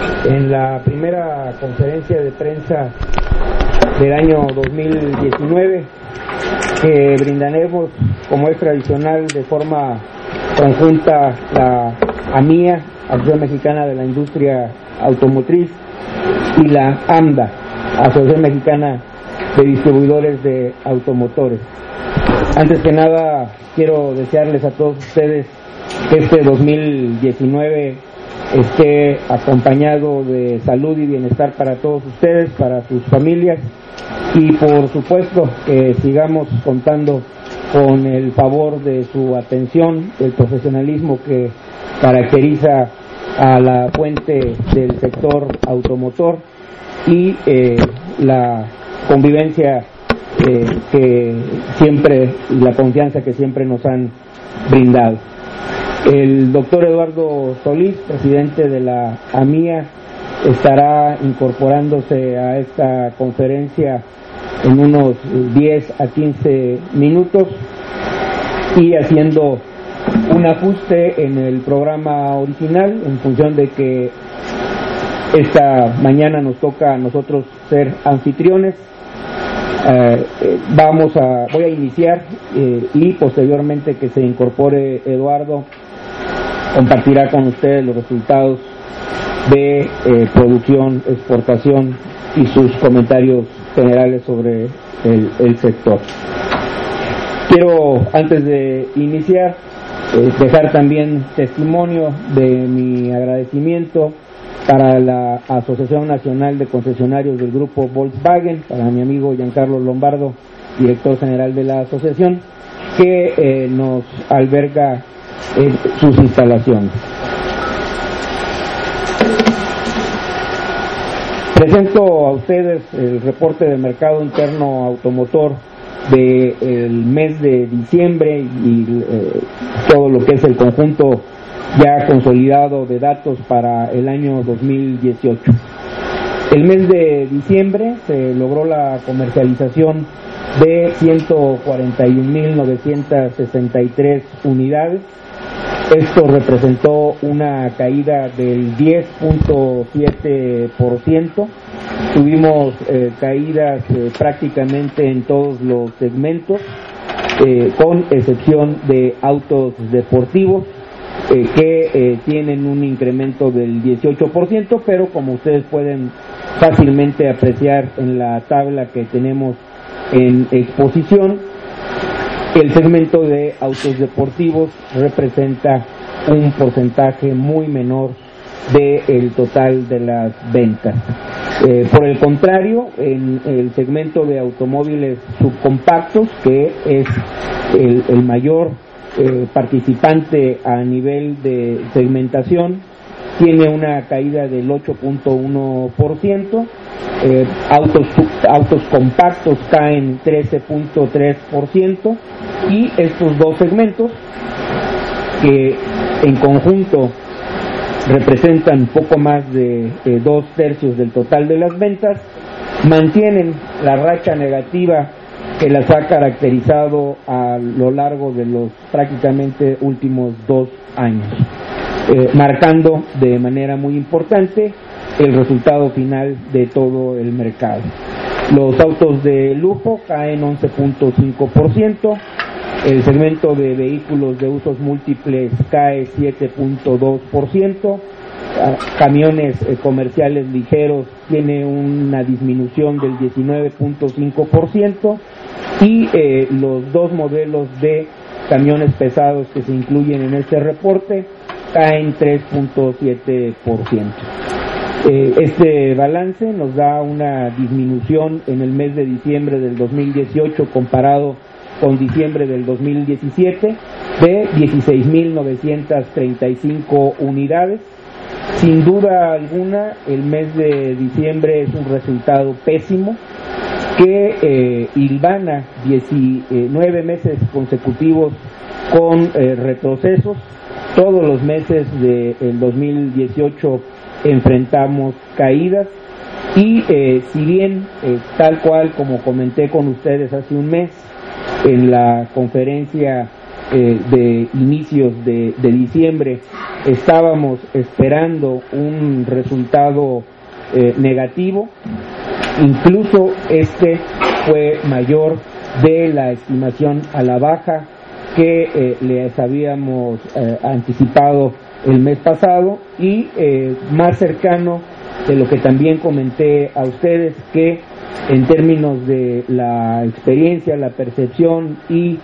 En la primera conferencia de prensa del año 2019 que brindaremos, como es tradicional, de forma conjunta la AMIA, Asociación Mexicana de la Industria Automotriz, y la AMDA, Asociación Mexicana de Distribuidores de Automotores. Antes que nada, quiero desearles a todos ustedes que este 2019 esté acompañado de salud y bienestar para todos ustedes, para sus familias, y por supuesto que sigamos contando con el favor de su atención, el profesionalismo que caracteriza a la fuente del sector automotor y la convivencia que siempre, y la confianza que siempre nos han brindado. El doctor Eduardo Solís, presidente de la AMIA, estará incorporándose a esta conferencia en unos 10 a 15 minutos y haciendo un ajuste en el programa original en función de que esta mañana nos toca a nosotros ser anfitriones. Voy a iniciar y posteriormente que se incorpore Eduardo compartirá con ustedes los resultados de producción, exportación y sus comentarios generales sobre el sector. Quiero, antes de iniciar, dejar también testimonio de mi agradecimiento para la Asociación Nacional de Concesionarios del Grupo Volkswagen, para mi amigo Giancarlo Lombardo, director general de la asociación, que nos alberga sus instalaciones. Presento a ustedes el reporte de mercado interno automotor del mes de diciembre y todo lo que es el conjunto ya consolidado de datos para el año 2018. El mes de diciembre se logró la comercialización de 141.963 unidades. Esto representó una caída del 10.7%. Tuvimos caídas prácticamente en todos los segmentos, con excepción de autos deportivos, que tienen un incremento del 18%, pero como ustedes pueden fácilmente apreciar en la tabla que tenemos en exposición, el segmento de autos deportivos representa un porcentaje muy menor del total de las ventas. Por el contrario, en el segmento de automóviles subcompactos, que es el mayor participante a nivel de segmentación, tiene una caída del 8.1%, autos compactos caen 13.3%, y estos dos segmentos, que en conjunto representan poco más de 2/3 del total de las ventas, mantienen la racha negativa que las ha caracterizado a lo largo de los prácticamente últimos 2 años, marcando de manera muy importante el resultado final de todo el mercado. Los autos de lujo caen 11.5%, el segmento de vehículos de usos múltiples cae 7.2%, camiones comerciales ligeros tiene una disminución del 19.5%, y los dos modelos de camiones pesados que se incluyen en este reporte caen 3.7%. Este balance nos da una disminución en el mes de diciembre del 2018 comparado con diciembre del 2017 de 16.935 unidades. Sin duda alguna, el mes de diciembre es un resultado pésimo que hilvana 19 meses consecutivos con retrocesos. Todos los meses del 2018 enfrentamos caídas y si bien tal cual como comenté con ustedes hace un mes en la conferencia de inicios de diciembre, estábamos esperando un resultado negativo. Incluso este fue mayor de la estimación a la baja que les habíamos anticipado el mes pasado, y más cercano de lo que también comenté a ustedes, que en términos de la experiencia, la percepción y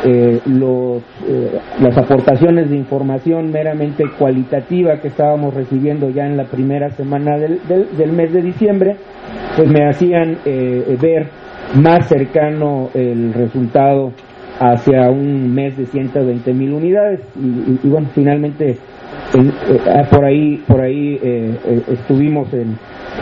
las aportaciones de información meramente cualitativa que estábamos recibiendo ya en la primera semana del mes de diciembre, pues me hacían ver más cercano el resultado hacia un mes de 120,000 unidades y bueno, finalmente por ahí estuvimos de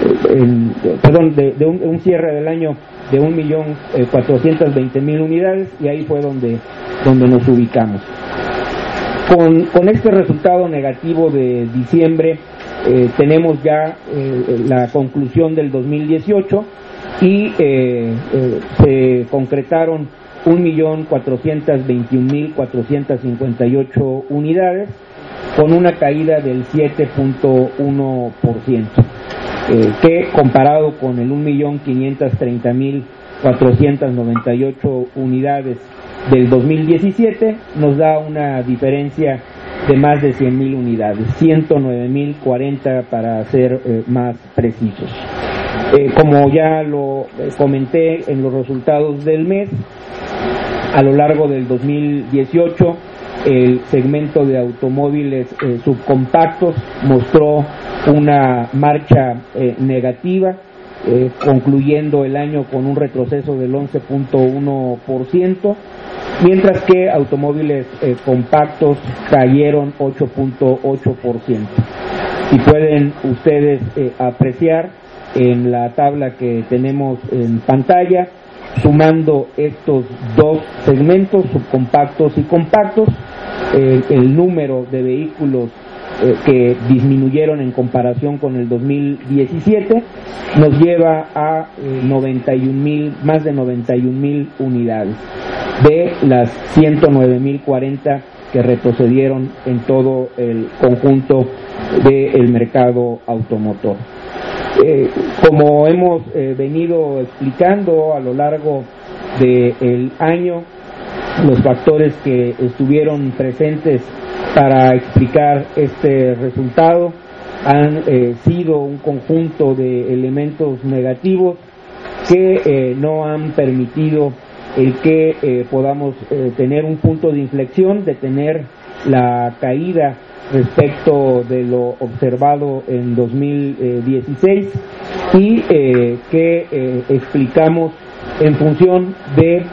un cierre del año de 1,420,000 unidades, y ahí fue donde nos ubicamos. Con este resultado negativo de diciembre tenemos ya la conclusión del 2018 y se concretaron 1,421,458 unidades, con una caída del 7.1%, que comparado con el 1,530,498 unidades del 2017 nos da una diferencia de más de 100,000 unidades, 109,040 para ser más precisos. Como ya lo comenté en los resultados del mes, a lo largo del 2018 el segmento de automóviles subcompactos mostró una marcha negativa, concluyendo el año con un retroceso del 11.1%, mientras que automóviles compactos cayeron 8.8%. Y pueden ustedes apreciar en la tabla que tenemos en pantalla, sumando estos dos segmentos, subcompactos y compactos, el número de vehículos que disminuyeron en comparación con el 2017 nos lleva a más de 91,000 unidades de las 109,040 que retrocedieron en todo el conjunto del mercado automotor. Como hemos venido explicando a lo largo del año, los factores que estuvieron presentes para explicar este resultado han sido un conjunto de elementos negativos que no han permitido el que podamos tener un punto de inflexión, detener la caída respecto de lo observado en 2016 y que explicamos en función de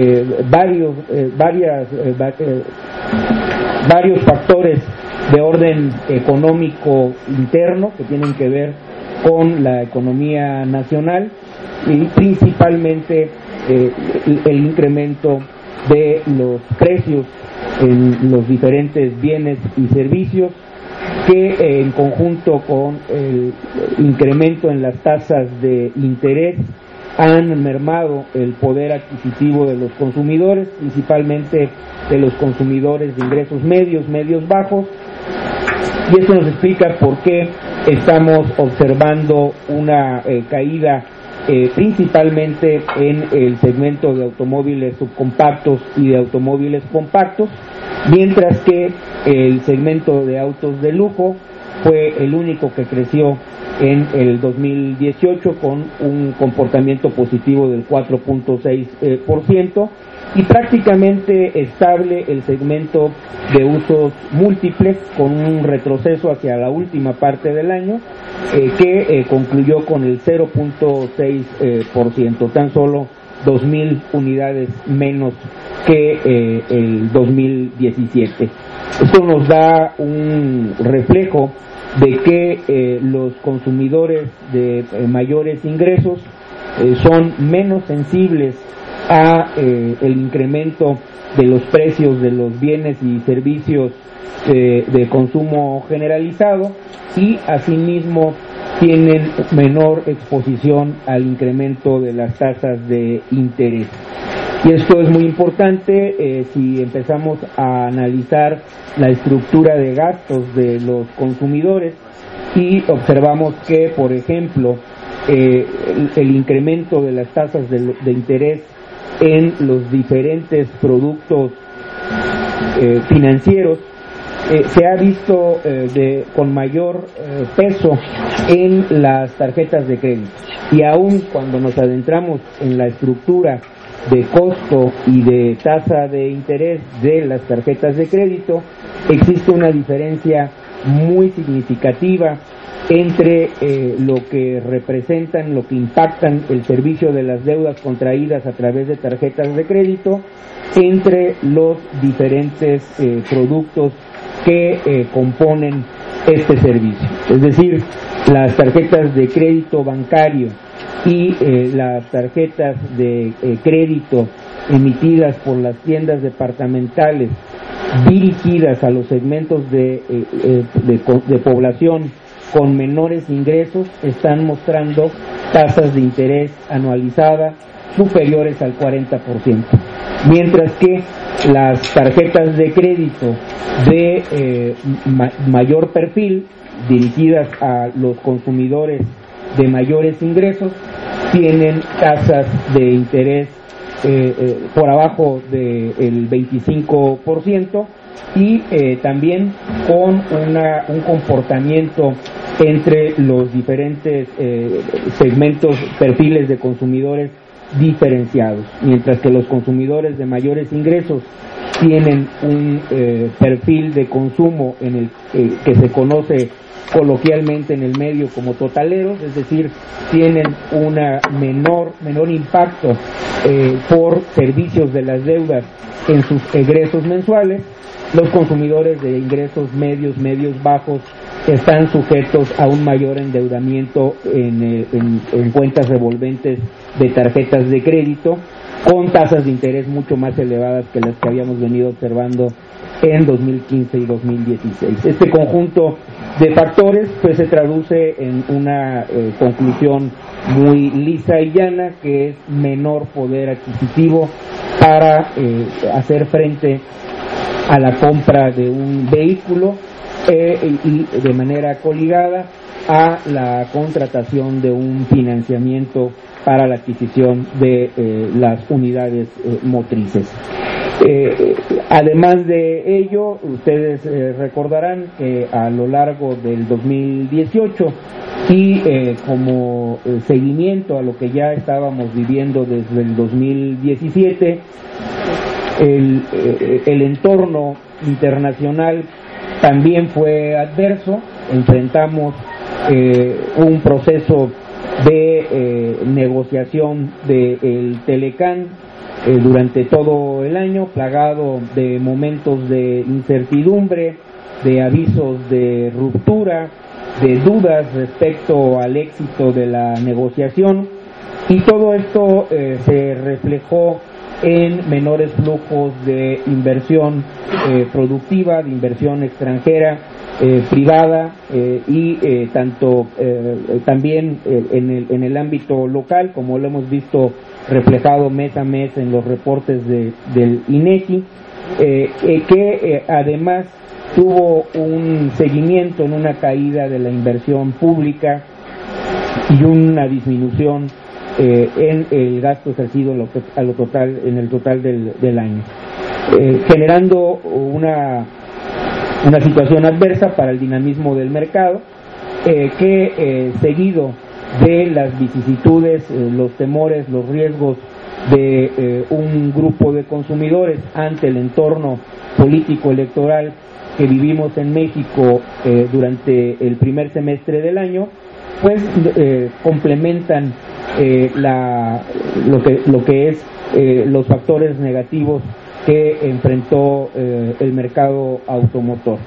varios factores de orden económico interno que tienen que ver con la economía nacional y principalmente el incremento de los precios en los diferentes bienes y servicios, que en conjunto con el incremento en las tasas de interés han mermado el poder adquisitivo de los consumidores, principalmente de los consumidores de ingresos medios bajos, y esto nos explica por qué estamos observando una caída principalmente en el segmento de automóviles subcompactos y de automóviles compactos, mientras que el segmento de autos de lujo fue el único que creció en el 2018 con un comportamiento positivo del 4.6% y prácticamente estable el segmento de usos múltiples, con un retroceso hacia la última parte del año que concluyó con el 0.6%, tan solo 2,000 unidades menos que el 2017. Esto nos da un reflejo de que los consumidores de mayores ingresos son menos sensibles a el incremento de los precios de los bienes y servicios de consumo generalizado, y asimismo tienen menor exposición al incremento de las tasas de interés. Y esto es muy importante si empezamos a analizar la estructura de gastos de los consumidores y observamos que, por ejemplo, el incremento de las tasas de interés en los diferentes productos financieros se ha visto con mayor peso en las tarjetas de crédito. Y aún cuando nos adentramos en la estructura de costo y de tasa de interés de las tarjetas de crédito, existe una diferencia muy significativa entre lo que representan, lo que impactan el servicio de las deudas contraídas a través de tarjetas de crédito, entre los diferentes productos que componen este servicio. Es decir, las tarjetas de crédito bancario y las tarjetas de crédito emitidas por las tiendas departamentales dirigidas a los segmentos de población con menores ingresos están mostrando tasas de interés anualizada superiores al 40%, mientras que las tarjetas de crédito de mayor perfil, dirigidas a los consumidores de mayores ingresos, tienen tasas de interés por abajo del 25% y también con un comportamiento entre los diferentes segmentos, perfiles de consumidores diferenciados, mientras que los consumidores de mayores ingresos tienen un perfil de consumo en el que se conoce coloquialmente en el medio como totaleros, es decir, tienen una menor impacto por servicios de las deudas en sus egresos mensuales. Los consumidores de ingresos medios bajos están sujetos a un mayor endeudamiento en cuentas revolventes de tarjetas de crédito, con tasas de interés mucho más elevadas que las que habíamos venido observando en 2015 y 2016. Este conjunto de factores pues se traduce en una conclusión muy lisa y llana, que es menor poder adquisitivo para hacer frente a la compra de un vehículo y de manera coligada a la contratación de un financiamiento para la adquisición de las unidades motrices. Además de ello, ustedes recordarán que a lo largo del 2018 y como seguimiento a lo que ya estábamos viviendo desde el 2017, el entorno internacional también fue adverso. Enfrentamos un proceso de negociación del Telecán durante todo el año, plagado de momentos de incertidumbre, de avisos de ruptura, de dudas respecto al éxito de la negociación, y todo esto se reflejó en menores flujos de inversión productiva, de inversión extranjera, privada, y tanto también en el ámbito local, como lo hemos visto reflejado mes a mes en los reportes del INEGI, que además tuvo un seguimiento en una caída de la inversión pública y una disminución en el gasto ejercido en el total del año, generando una situación adversa para el dinamismo del mercado, que seguido de las vicisitudes, los temores, los riesgos de un grupo de consumidores ante el entorno político electoral que vivimos en México durante el primer semestre del año, pues complementan lo que es los factores negativos que enfrentó el mercado automotor.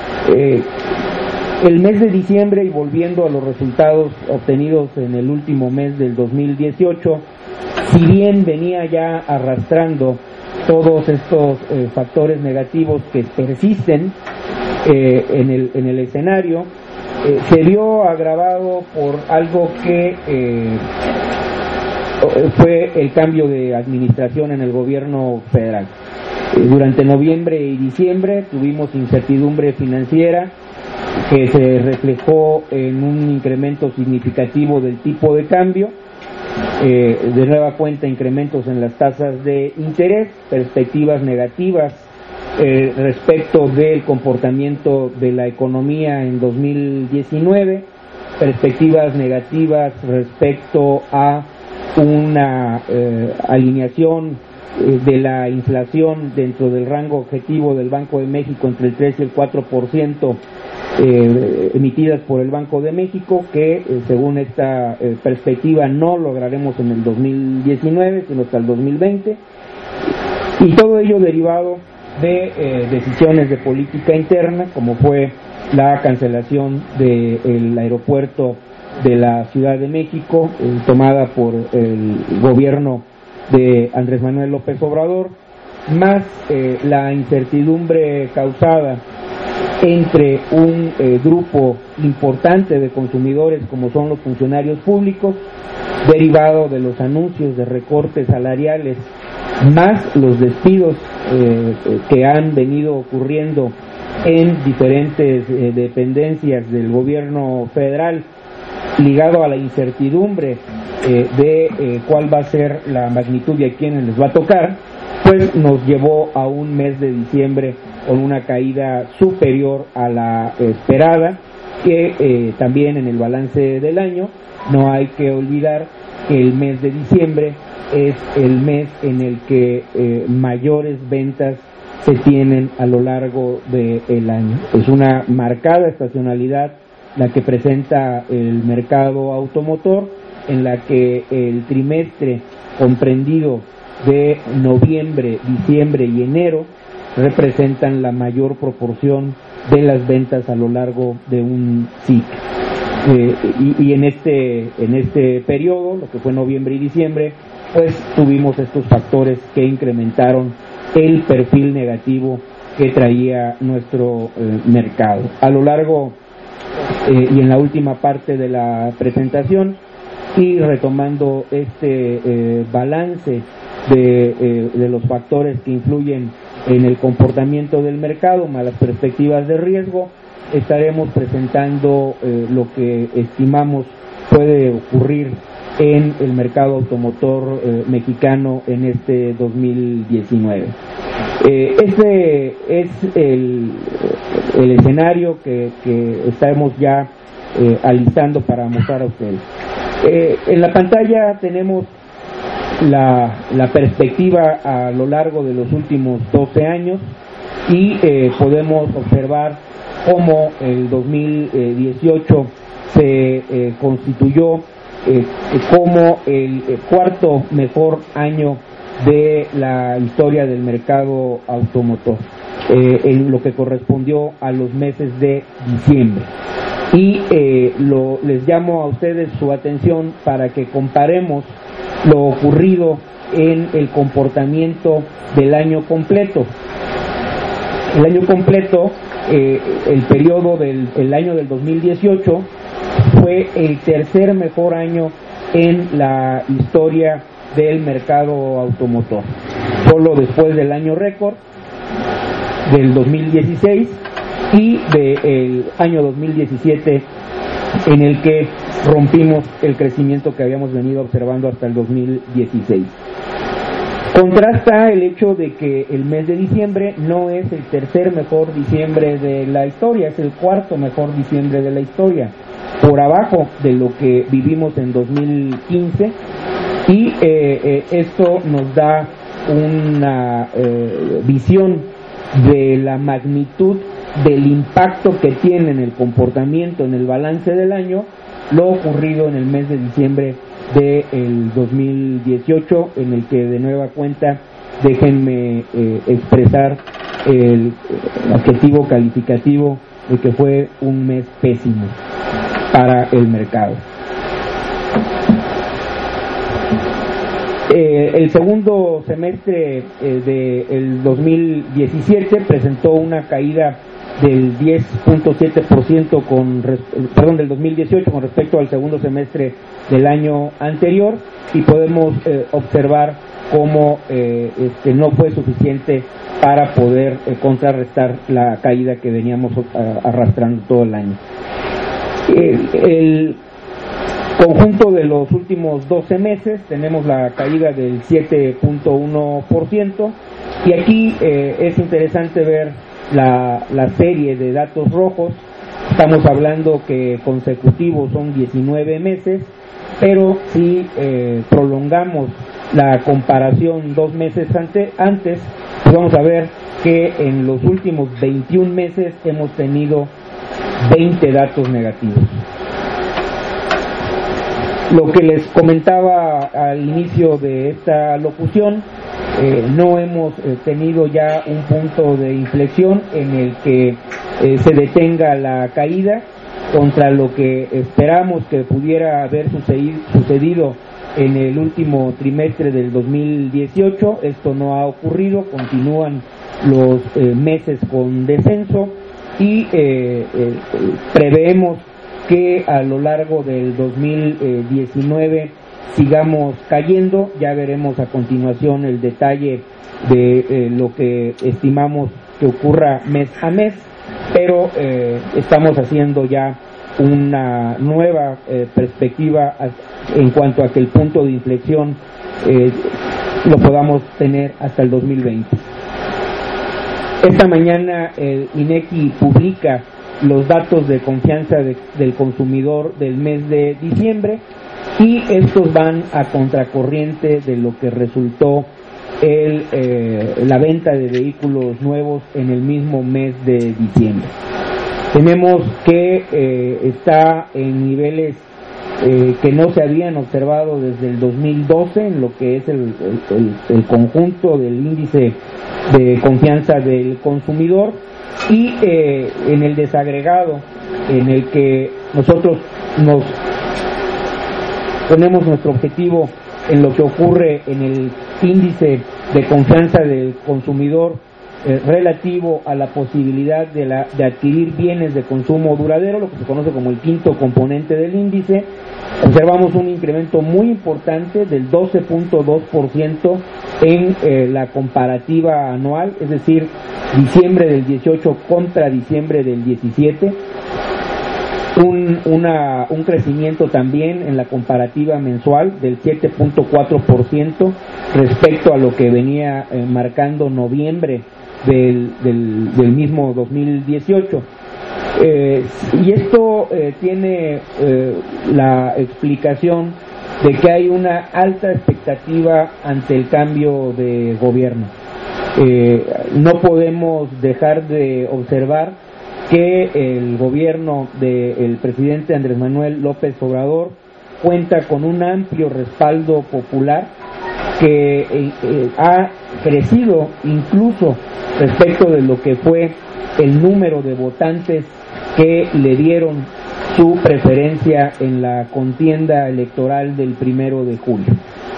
El mes de diciembre, y volviendo a los resultados obtenidos en el último mes del 2018, si bien venía ya arrastrando todos estos factores negativos que persisten en el escenario, se vio agravado por algo que fue el cambio de administración en el gobierno federal. Durante noviembre y diciembre tuvimos incertidumbre financiera que se reflejó en un incremento significativo del tipo de cambio, de nueva cuenta incrementos en las tasas de interés, perspectivas negativas respecto del comportamiento de la economía en 2019, perspectivas negativas respecto a una alineación de la inflación dentro del rango objetivo del Banco de México entre el 3 y el 4%, emitidas por el Banco de México, que según esta perspectiva no lograremos en el 2019, sino hasta el 2020, y todo ello derivado de decisiones de política interna, como fue la cancelación del aeropuerto de la Ciudad de México, tomada por el gobierno de Andrés Manuel López Obrador, más la incertidumbre causada entre un grupo importante de consumidores como son los funcionarios públicos, derivado de los anuncios de recortes salariales, más los despidos que han venido ocurriendo en diferentes dependencias del gobierno federal, ligado a la incertidumbre de cuál va a ser la magnitud y a quiénes les va a tocar, pues nos llevó a un mes de diciembre con una caída superior a la esperada, que también en el balance del año no hay que olvidar que el mes de diciembre es el mes en el que mayores ventas se tienen a lo largo del año. Es una marcada estacionalidad la que presenta el mercado automotor, en la que el trimestre comprendido de noviembre, diciembre y enero representan la mayor proporción de las ventas a lo largo de un ciclo. Y en este periodo, lo que fue noviembre y diciembre, pues tuvimos estos factores que incrementaron el perfil negativo que traía nuestro mercado. A lo largo y en la última parte de la presentación, y retomando este balance de los factores que influyen en el comportamiento del mercado, más las perspectivas de riesgo, estaremos presentando lo que estimamos puede ocurrir en el mercado automotor mexicano en este 2019. Este es el escenario que estamos ya alistando para mostrar a ustedes. En la pantalla tenemos la perspectiva a lo largo de los últimos 12 años y podemos observar cómo el 2018 se constituyó como el cuarto mejor año de la historia del mercado automotor, en lo que correspondió a los meses de diciembre. Y les llamo a ustedes su atención para que comparemos lo ocurrido en el comportamiento del año completo. El año completo, el periodo del año del 2018, fue el tercer mejor año en la historia del mercado automotor, solo después del año récord del 2016 y del año 2017, en el que rompimos el crecimiento que habíamos venido observando hasta el 2016. Contrasta el hecho de que el mes de diciembre no es el tercer mejor diciembre de la historia, es el cuarto mejor diciembre de la historia, por abajo de lo que vivimos en 2015, y esto nos da una visión de la magnitud del impacto que tiene en el comportamiento, en el balance del año, lo ocurrido en el mes de diciembre del 2018, en el que de nueva cuenta déjenme expresar el adjetivo calificativo de que fue un mes pésimo para el mercado. El segundo semestre del 2017 presentó una caída del 10.7% del 2018 con respecto al segundo semestre del año anterior, y podemos observar cómo no fue suficiente para poder contrarrestar la caída que veníamos arrastrando todo el año. El conjunto de los últimos 12 meses tenemos la caída del 7.1%, y aquí es interesante ver la serie de datos rojos. Estamos hablando que consecutivos son 19 meses, pero si prolongamos la comparación 2 meses antes, pues vamos a ver que en los últimos 21 meses hemos tenido 20 datos negativos. Lo que les comentaba al inicio de esta locución, no hemos tenido ya un punto de inflexión en el que se detenga la caída contra lo que esperamos que pudiera haber sucedido en el último trimestre del 2018. Esto no ha ocurrido, continúan los meses con descenso, y preveemos que a lo largo del 2019 sigamos cayendo. Ya veremos a continuación el detalle de lo que estimamos que ocurra mes a mes, pero estamos haciendo ya una nueva perspectiva en cuanto a que el punto de inflexión lo podamos tener hasta el 2020. Esta mañana el INEGI publica los datos de confianza del consumidor del mes de diciembre, y estos van a contracorriente de lo que resultó la venta de vehículos nuevos en el mismo mes de diciembre. Tenemos que está en niveles que no se habían observado desde el 2012 en lo que es el conjunto del índice de confianza del consumidor, y en el desagregado en el que nosotros nos ponemos nuestro objetivo en lo que ocurre en el índice de confianza del consumidor relativo a la posibilidad de adquirir bienes de consumo duradero, lo que se conoce como el quinto componente del índice. Observamos un incremento muy importante del 12.2% en la comparativa anual, es decir, diciembre del 18 contra diciembre del 17. Un crecimiento también en la comparativa mensual del 7.4% respecto a lo que venía marcando noviembre del mismo 2018. Y esto tiene la explicación de que hay una alta expectativa ante el cambio de gobierno. No podemos dejar de observar que el gobierno del presidente Andrés Manuel López Obrador cuenta con un amplio respaldo popular que ha crecido incluso respecto de lo que fue el número de votantes que le dieron su preferencia en la contienda electoral del 1 de julio.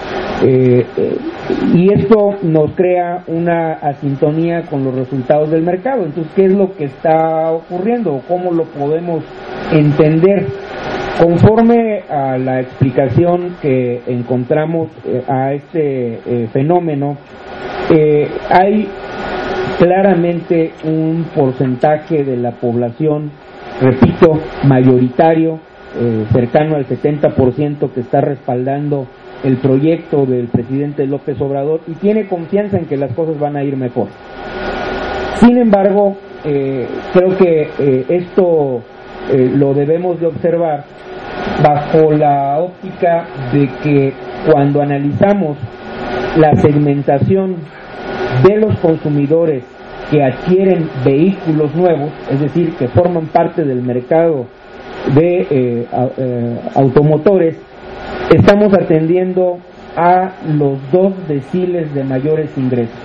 Y esto nos crea una asintonía con los resultados del mercado. Entonces, ¿qué es lo que está ocurriendo? ¿Cómo lo podemos entender? Conforme a la explicación que encontramos a este fenómeno, hay claramente un porcentaje de la población, repito, mayoritario, cercano al 70%, que está respaldando el proyecto del presidente López Obrador y tiene confianza en que las cosas van a ir mejor. Sin embargo, creo que esto lo debemos de observar bajo la óptica de que cuando analizamos la segmentación de los consumidores que adquieren vehículos nuevos, es decir, que forman parte del mercado de automotores, estamos atendiendo a los 2 deciles de mayores ingresos.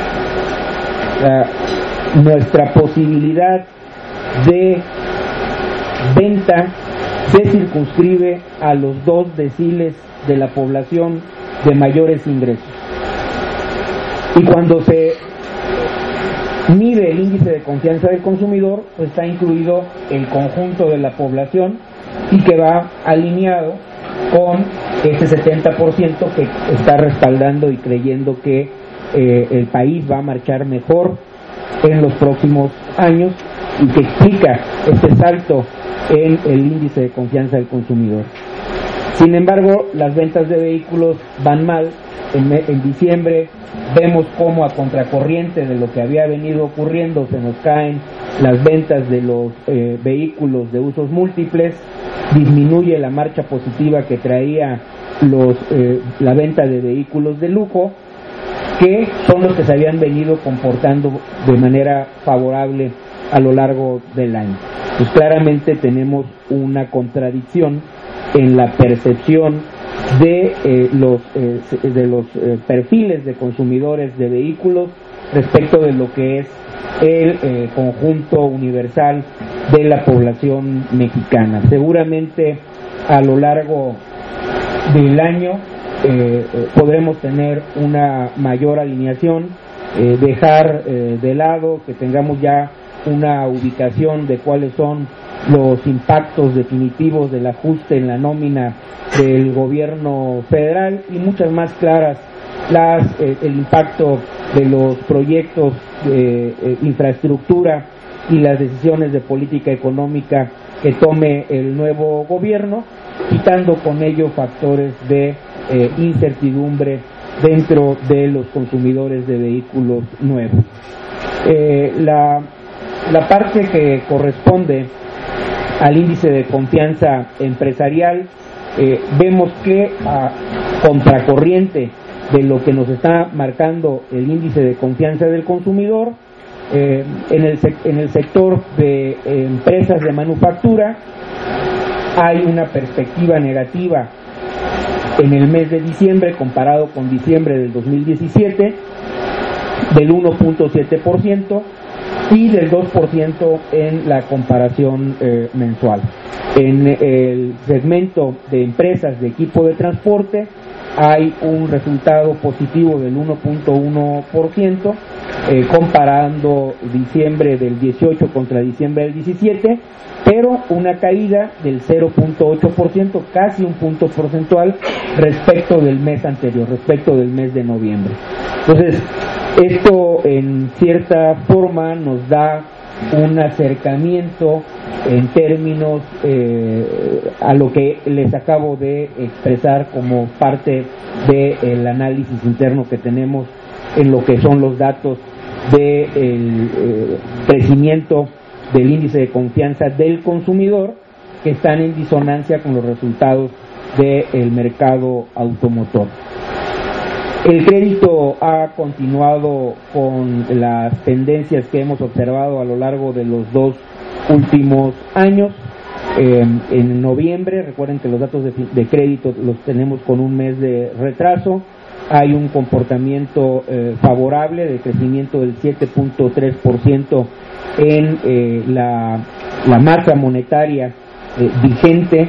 Nuestra posibilidad de venta se circunscribe a los 2 deciles de la población de mayores ingresos. Y cuando se mide el índice de confianza del consumidor, pues está incluido el conjunto de la población y que va alineado con ese 70% que está respaldando y creyendo que el país va a marchar mejor en los próximos años y que explica este salto en el índice de confianza del consumidor. Sin embargo, las ventas de vehículos van mal. En diciembre vemos cómo, a contracorriente de lo que había venido ocurriendo, se nos caen las ventas de los vehículos de usos múltiples, disminuye la marcha positiva que traía la venta de vehículos de lujo, que son los que se habían venido comportando de manera favorable a lo largo del año. Pues claramente tenemos una contradicción en la percepción de los perfiles de consumidores de vehículos respecto de lo que es el conjunto universal de la población mexicana. Seguramente a lo largo del año podremos tener una mayor alineación, dejar de lado que tengamos ya una ubicación de cuáles son los impactos definitivos del ajuste en la nómina del gobierno federal y muchas más claras el impacto de los proyectos de infraestructura y las decisiones de política económica que tome el nuevo gobierno, quitando con ello factores de incertidumbre dentro de los consumidores de vehículos nuevos. La parte que corresponde al índice de confianza empresarial, vemos que a contracorriente de lo que nos está marcando el índice de confianza del consumidor, en el sector de empresas de manufactura hay una perspectiva negativa en el mes de diciembre comparado con diciembre del 2017 del 1.7% y del 2% en la comparación mensual. En el segmento de empresas de equipo de transporte hay un resultado positivo del 1.1%, comparando diciembre del 18 contra diciembre del 17, pero una caída del 0.8%, casi un punto porcentual respecto del mes anterior, respecto del mes de noviembre. Entonces, esto en cierta forma nos da un acercamiento en términos a lo que les acabo de expresar como parte del análisis interno que tenemos en lo que son los datos del crecimiento del índice de confianza del consumidor, que están en disonancia con los resultados del mercado automotor. El crédito ha continuado con las tendencias que hemos observado a lo largo de los 2 últimos años. En noviembre, recuerden que los datos de crédito los tenemos con un mes de retraso. Hay un comportamiento favorable de crecimiento del 7.3% en la masa monetaria vigente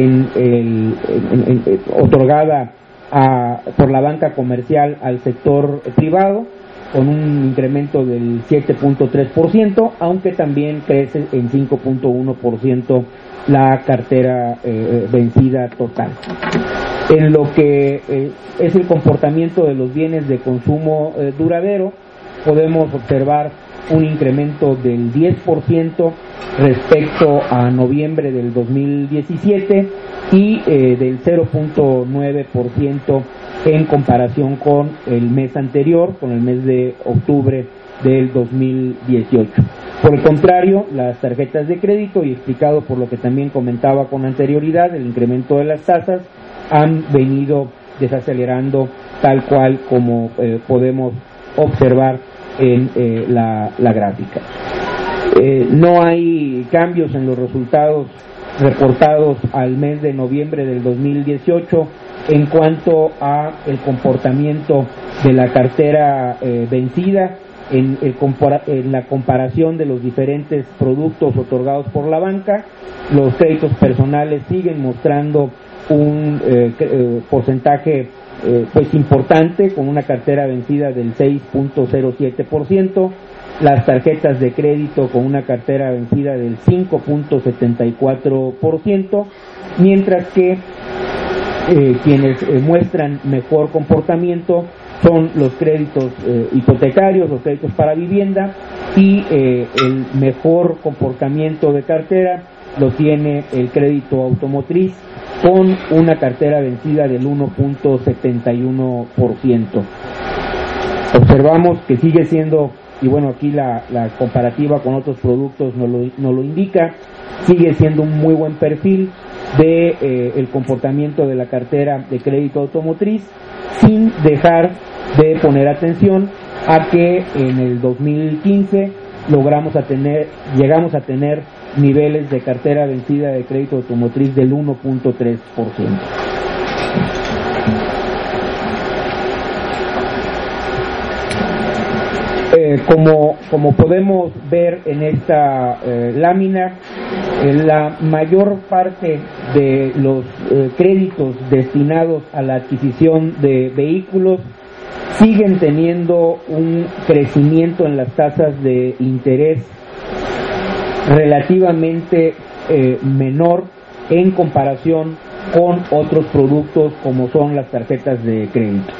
otorgada por la banca comercial al sector privado, con un incremento del 7.3%, aunque también crece en 5.1% la cartera vencida total. En lo que es el comportamiento de los bienes de consumo duradero, podemos observar un incremento del 10% respecto a noviembre del 2017 y del 0.9% en comparación con el mes anterior, con el mes de octubre del 2018. Por el contrario, las tarjetas de crédito, y explicado por lo que también comentaba con anterioridad, el incremento de las tasas han venido desacelerando tal cual como podemos observar en la gráfica. No hay cambios en los resultados reportados al mes de noviembre del 2018 en cuanto a el comportamiento de la cartera vencida en la comparación de los diferentes productos otorgados por la banca. Los créditos personales siguen mostrando un porcentaje pues importante, con una cartera vencida del 6.07%, las tarjetas de crédito con una cartera vencida del 5.74%, mientras que quienes muestran mejor comportamiento son los créditos hipotecarios, los créditos para vivienda, y el mejor comportamiento de cartera lo tiene el crédito automotriz con una cartera vencida del 1.71%. Observamos que sigue siendo, y bueno, aquí la comparativa con otros productos nos lo indica, sigue siendo un muy buen perfil de el comportamiento de la cartera de crédito automotriz, sin dejar de poner atención a que en el 2015 llegamos a tener niveles de cartera vencida de crédito automotriz del 1.3%. Como podemos ver en esta lámina, la mayor parte de los créditos destinados a la adquisición de vehículos siguen teniendo un crecimiento en las tasas de interés relativamente menor en comparación con otros productos como son las tarjetas de crédito.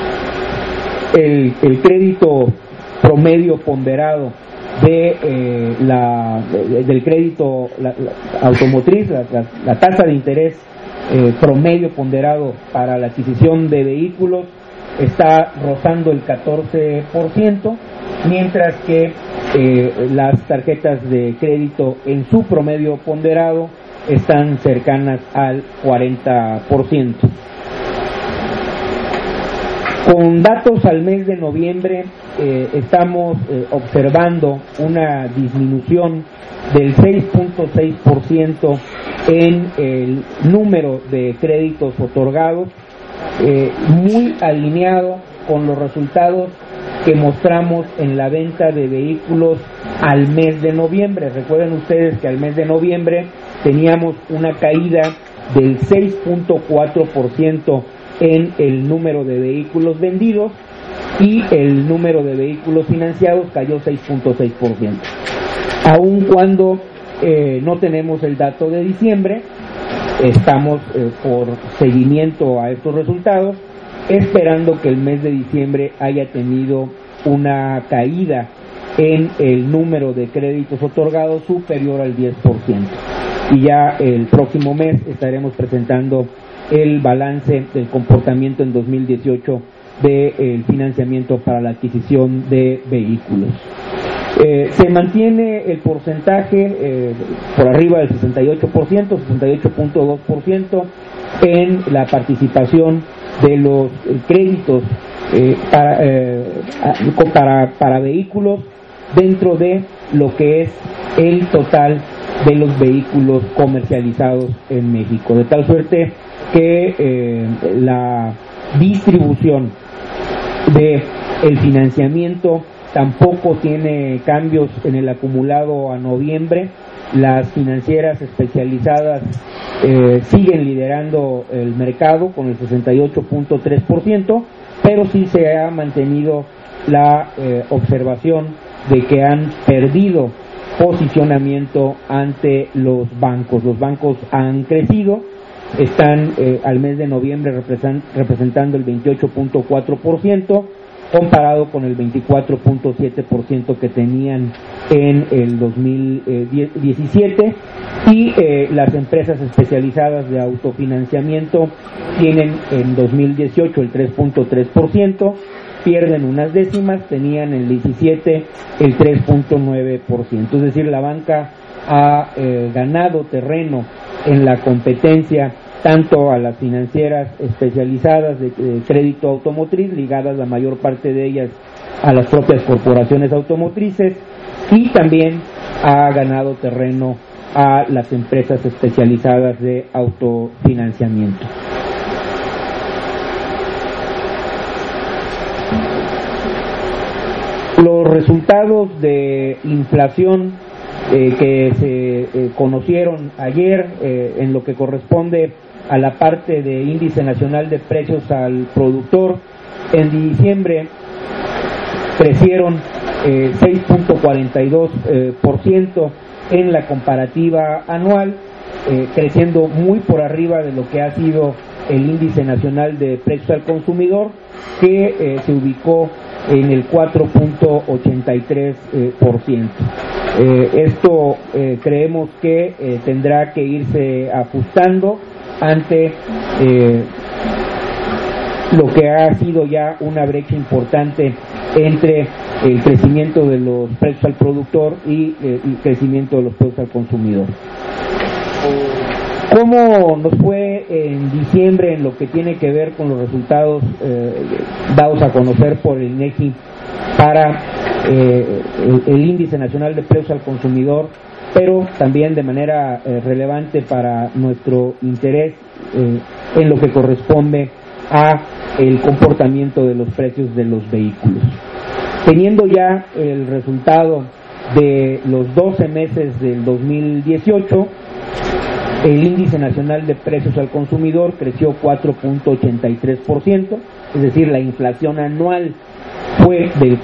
El crédito promedio ponderado del crédito automotriz, la tasa de interés promedio ponderado para la adquisición de vehículos está rozando el 14%, mientras que las tarjetas de crédito en su promedio ponderado están cercanas al 40%. Con datos al mes de noviembre estamos observando una disminución del 6.6% en el número de créditos otorgados, muy alineado con los resultados que mostramos en la venta de vehículos al mes de noviembre. Recuerden ustedes que al mes de noviembre teníamos una caída del 6.4% en el número de vehículos vendidos y el número de vehículos financiados cayó 6.6%. Aun cuando no tenemos el dato de diciembre, estamos por seguimiento a estos resultados, esperando que el mes de diciembre haya tenido una caída en el número de créditos otorgados superior al 10%. Y ya el próximo mes estaremos presentando el balance del comportamiento en 2018 del financiamiento para la adquisición de vehículos. Se mantiene el porcentaje por arriba del 68%, 68.2% en la participación de los créditos para vehículos dentro de lo que es el total de los vehículos comercializados en México, de tal suerte que la distribución de el financiamiento tampoco tiene cambios en el acumulado a noviembre. Las financieras especializadas siguen liderando el mercado con el 68.3%, pero sí se ha mantenido la observación de que han perdido posicionamiento ante los bancos. Los bancos han crecido, están al mes de noviembre representando el 28.4%, comparado con el 24.7% que tenían en el 2017, y las empresas especializadas de autofinanciamiento tienen en 2018 el 3.3%, pierden unas décimas, tenían en el 17 el 3.9%, es decir, la banca ha ganado terreno en la competencia tanto a las financieras especializadas de crédito automotriz, ligadas la mayor parte de ellas a las propias corporaciones automotrices, y también ha ganado terreno a las empresas especializadas de autofinanciamiento. Los resultados de inflación que se conocieron ayer en lo que corresponde a la parte de índice nacional de precios al productor, en diciembre crecieron 6.42% en la comparativa anual, creciendo muy por arriba de lo que ha sido el índice nacional de precios al consumidor, que se ubicó en el 4.83%. Esto creemos que tendrá que irse ajustando ante lo que ha sido ya una brecha importante entre el crecimiento de los precios al productor y el crecimiento de los precios al consumidor. ¿Cómo nos fue en diciembre en lo que tiene que ver con los resultados dados a conocer por el INEGI para el Índice Nacional de Precios al Consumidor, pero también de manera relevante para nuestro interés en lo que corresponde a el comportamiento de los precios de los vehículos? Teniendo ya el resultado de los 12 meses del 2018, el Índice Nacional de Precios al Consumidor creció 4.83%, es decir, la inflación anual fue del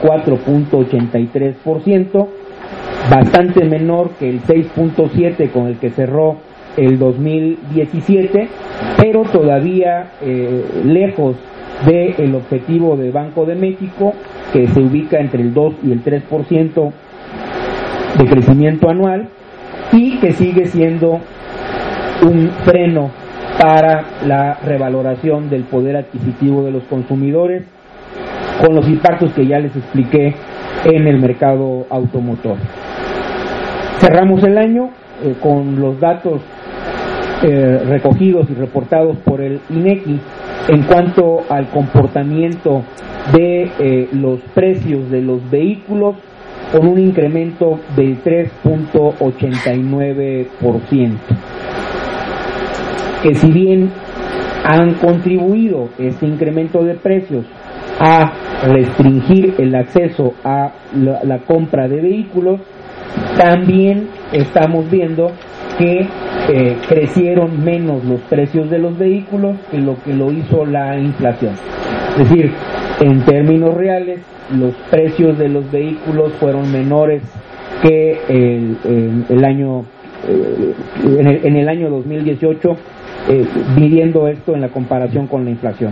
4.83%, bastante menor que el 6.7% con el que cerró el 2017, pero todavía lejos del objetivo de Banco de México, que se ubica entre el 2 y el 3% de crecimiento anual, y que sigue siendo un freno para la revaloración del poder adquisitivo de los consumidores, con los impactos que ya les expliqué en el mercado automotor. Cerramos el año con los datos recogidos y reportados por el INEGI en cuanto al comportamiento de los precios de los vehículos, con un incremento del 3.89%. Que si bien han contribuido este incremento de precios a restringir el acceso a la compra de vehículos, también estamos viendo que crecieron menos los precios de los vehículos que lo hizo la inflación. Es decir, en términos reales, los precios de los vehículos fueron menores que el año en el año 2018, midiendo esto en la comparación con la inflación.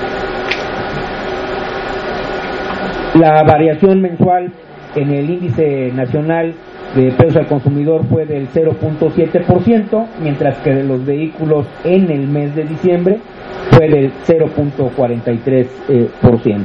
La variación mensual en el índice nacional de precios al consumidor fue del 0.7%, mientras que de los vehículos en el mes de diciembre fue del 0.43%.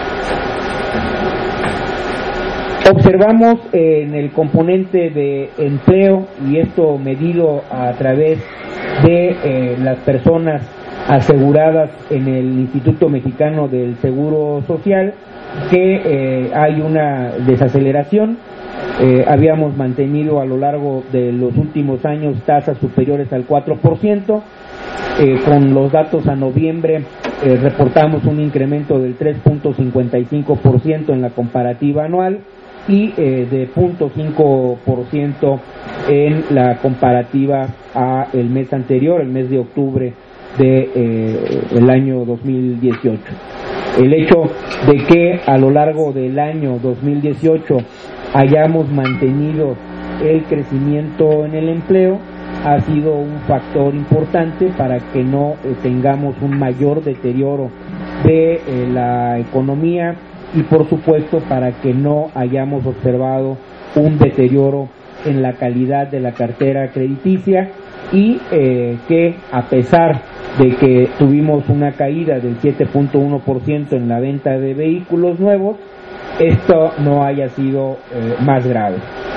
Observamos en el componente de empleo, y esto medido a través de las personas aseguradas en el Instituto Mexicano del Seguro Social, que hay una desaceleración. Habíamos mantenido a lo largo de los últimos años tasas superiores al 4%. Con los datos a noviembre reportamos un incremento del 3.55% en la comparativa anual y de 0.5% en la comparativa a el mes anterior, el mes de octubre el año 2018. El hecho de que a lo largo del año 2018 hayamos mantenido el crecimiento en el empleo ha sido un factor importante para que no tengamos un mayor deterioro de la economía, y por supuesto para que no hayamos observado un deterioro en la calidad de la cartera crediticia, y que a pesar de que tuvimos una caída del 7.1% en la venta de vehículos nuevos, esto no haya sido más grave.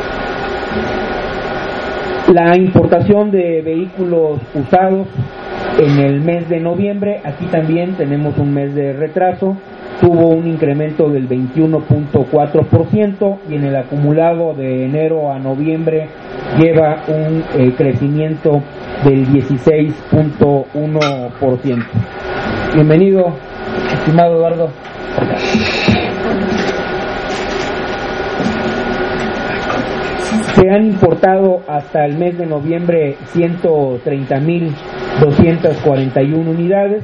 La importación de vehículos usados en el mes de noviembre, aquí también tenemos un mes de retraso, tuvo un incremento del 21.4%, y en el acumulado de enero a noviembre lleva un crecimiento del 16.1%. Bienvenido, estimado Eduardo. Se han importado hasta el mes de noviembre 130.241 unidades,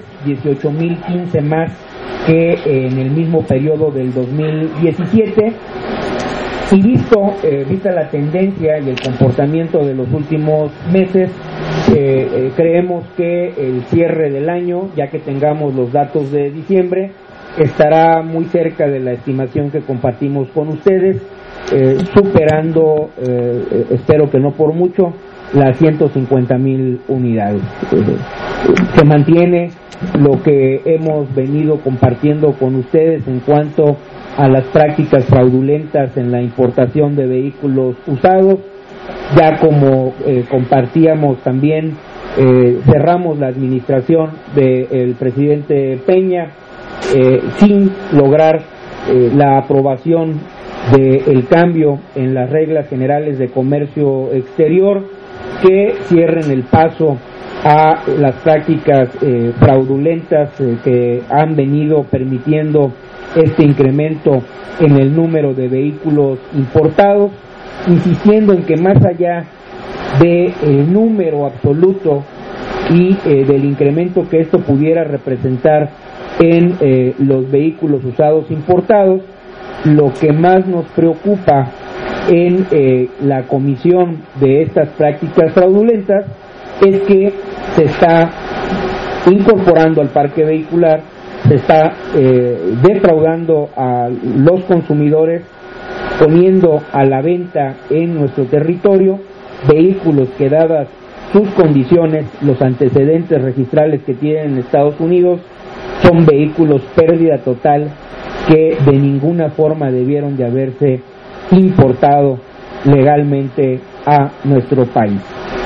18.015 más que en el mismo periodo del 2017, Y vista la tendencia y el comportamiento de los últimos meses, creemos que el cierre del año, ya que tengamos los datos de diciembre, estará muy cerca de la estimación que compartimos con ustedes, superando, espero que no por mucho, las 150,000 unidades. Se mantiene lo que hemos venido compartiendo con ustedes en cuanto a las prácticas fraudulentas en la importación de vehículos usados. Ya como compartíamos también, cerramos la administración del presidente Peña sin lograr la aprobación del cambio en las reglas generales de comercio exterior que cierren el paso a las prácticas fraudulentas que han venido permitiendo este incremento en el número de vehículos importados, insistiendo en que más allá del número absoluto y del incremento que esto pudiera representar en los vehículos usados importados, lo que más nos preocupa en la comisión de estas prácticas fraudulentas es que se está incorporando al parque vehicular, se está defraudando a los consumidores, poniendo a la venta en nuestro territorio vehículos que, dadas sus condiciones, los antecedentes registrales que tienen en Estados Unidos, son vehículos pérdida total que de ninguna forma debieron de haberse importado legalmente a nuestro país.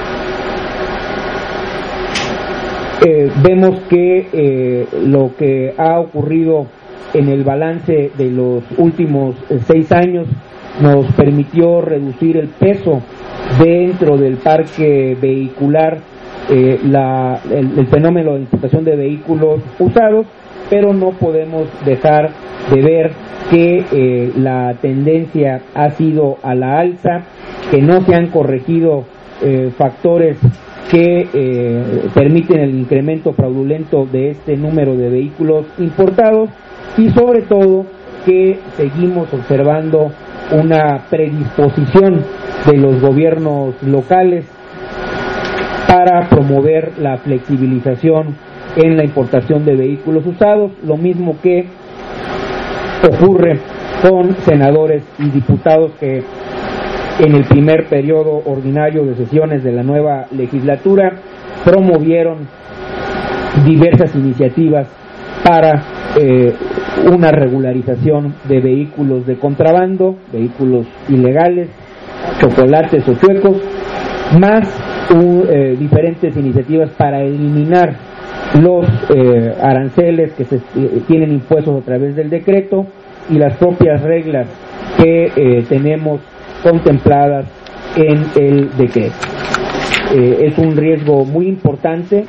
Vemos que lo que ha ocurrido en el balance de los últimos 6 años nos permitió reducir el peso dentro del parque vehicular, el fenómeno de importación de vehículos usados, pero no podemos dejar de ver que la tendencia ha sido a la alza, que no se han corregido factores que permiten el incremento fraudulento de este número de vehículos importados, y sobre todo que seguimos observando una predisposición de los gobiernos locales para promover la flexibilización en la importación de vehículos usados, lo mismo que ocurre con senadores y diputados que en el primer periodo ordinario de sesiones de la nueva legislatura promovieron diversas iniciativas para una regularización de vehículos de contrabando, vehículos ilegales, chocolates o chuecos, más diferentes iniciativas para eliminar los aranceles que se tienen impuestos a través del decreto y las propias reglas que tenemos contempladas en el decreto. Es un riesgo muy importante.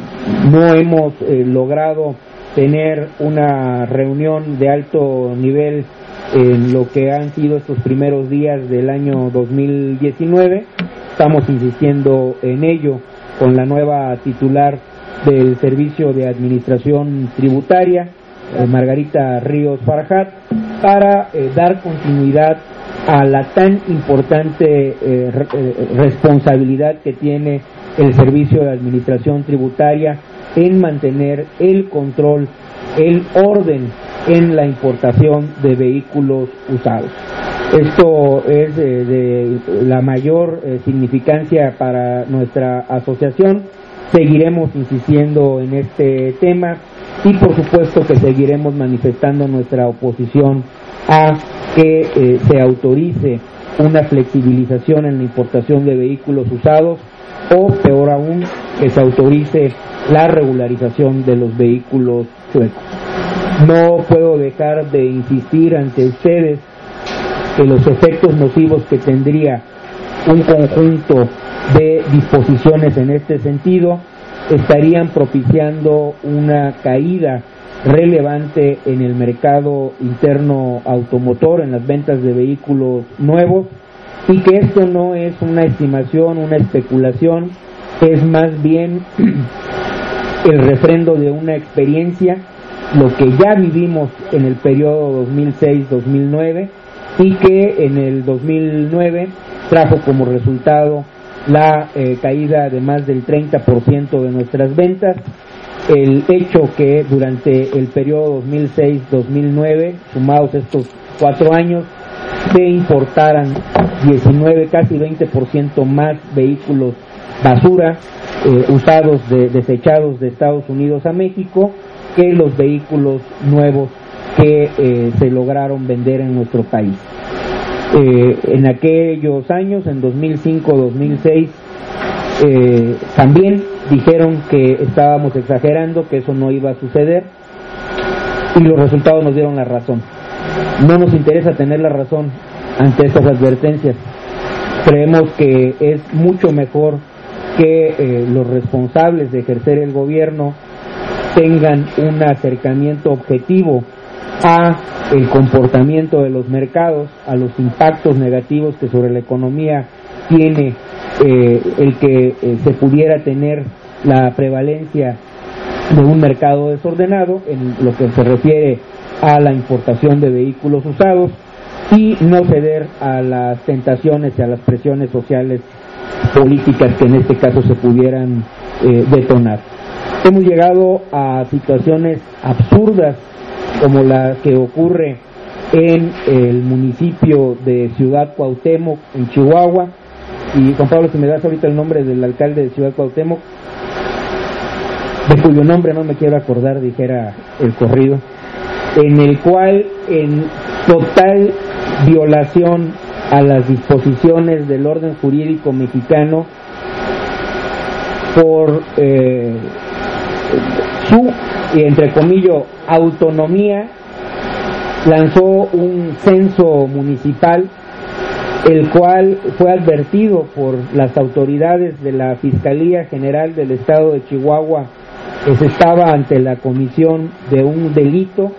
No hemos logrado tener una reunión de alto nivel en lo que han sido estos primeros días del año 2019. Estamos insistiendo en ello con la nueva titular del Servicio de Administración Tributaria, Margarita Ríos Farajat, para dar continuidad a la tan importante responsabilidad que tiene el Servicio de Administración Tributaria en mantener el control, el orden en la importación de vehículos usados. Esto es de la mayor significancia para nuestra asociación. Seguiremos insistiendo en este tema y por supuesto que seguiremos manifestando nuestra oposición a que se autorice una flexibilización en la importación de vehículos usados, o peor aún, que se autorice la regularización de los vehículos chuecos. No puedo dejar de insistir ante ustedes que los efectos nocivos que tendría un conjunto de disposiciones en este sentido estarían propiciando una caída relevante en el mercado interno automotor, en las ventas de vehículos nuevos, y que esto no es una estimación, una especulación, es más bien el refrendo de una experiencia, lo que ya vivimos en el periodo 2006-2009, y que en el 2009 trajo como resultado la caída de más del 30% de nuestras ventas. El hecho que durante el periodo 2006-2009, sumados estos 4 años, se importaran 19, casi 20% más vehículos basura usados, desechados de Estados Unidos a México, que los vehículos nuevos que se lograron vender en nuestro país. En aquellos años, en 2005-2006, también dijeron que estábamos exagerando, que eso no iba a suceder, y los resultados nos dieron la razón. No nos interesa tener la razón ante estas advertencias. Creemos que es mucho mejor que los responsables de ejercer el gobierno tengan un acercamiento objetivo a el comportamiento de los mercados, a los impactos negativos que sobre la economía tiene el que se pudiera tener la prevalencia de un mercado desordenado en lo que se refiere a la importación de vehículos usados, y no ceder a las tentaciones y a las presiones sociales políticas que en este caso se pudieran detonar. Hemos llegado a situaciones absurdas como la que ocurre en el municipio de Ciudad Cuauhtémoc, en Chihuahua. Y Juan Pablo, si me das ahorita el nombre del alcalde de Ciudad Cuauhtémoc, de cuyo nombre no me quiero acordar, dijera el corrido, en el cual, en total violación a las disposiciones del orden jurídico mexicano, por su, entre comillas, autonomía, lanzó un censo municipal, el cual fue advertido por las autoridades de la Fiscalía General del Estado de Chihuahua que se estaba ante la comisión de un delito.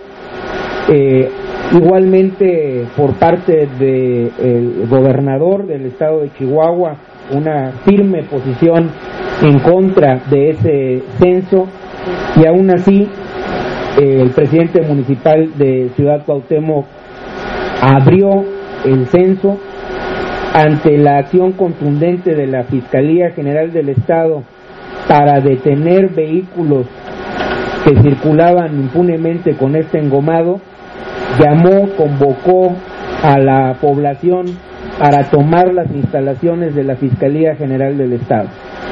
Igualmente, por parte del gobernador del Estado de Chihuahua, una firme posición en contra de ese censo, y aún así el presidente municipal de Ciudad Cuauhtémoc abrió el censo ante la acción contundente de la Fiscalía General del Estado para detener vehículos que circulaban impunemente con este engomado. Convocó a la población para tomar las instalaciones de la Fiscalía General del Estado.